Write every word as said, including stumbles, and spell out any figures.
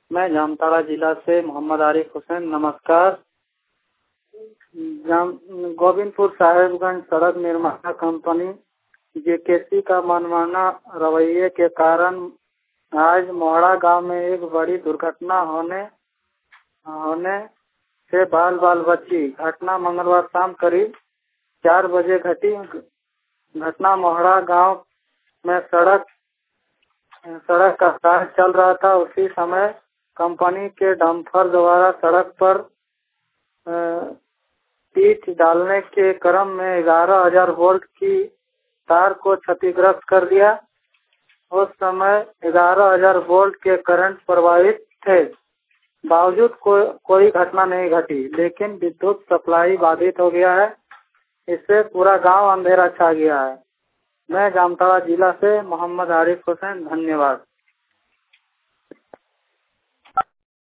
मैं जामताड़ा जिला से मोहम्मद आरिफ हुसैन। नमस्कार। जाम गोविंदपुर साहेबगंज सड़क निर्माण कंपनी जेकेसी का मनमाना रवैये के कारण आज मोहड़ा गांव में एक बड़ी दुर्घटना होने होने से बाल बाल बची। घटना मंगलवार शाम करीब चार बजे घटी। घटना मोहड़ा गांव में सड़क सड़क का कार्य चल रहा था। उसी समय कंपनी के डंपर द्वारा सड़क पर पीच डालने के क्रम में ग्यारह हजार वोल्ट की तार को क्षतिग्रस्त कर दिया। उस समय ग्यारह हजार वोल्ट के करंट प्रवाहित थे, बावजूद को, कोई घटना नहीं घटी, लेकिन विद्युत सप्लाई बाधित हो गया है। इससे पूरा गांव अंधेरा छा गया है। मैं जामताड़ा जिला से मोहम्मद आरिफ हुसैन। धन्यवाद।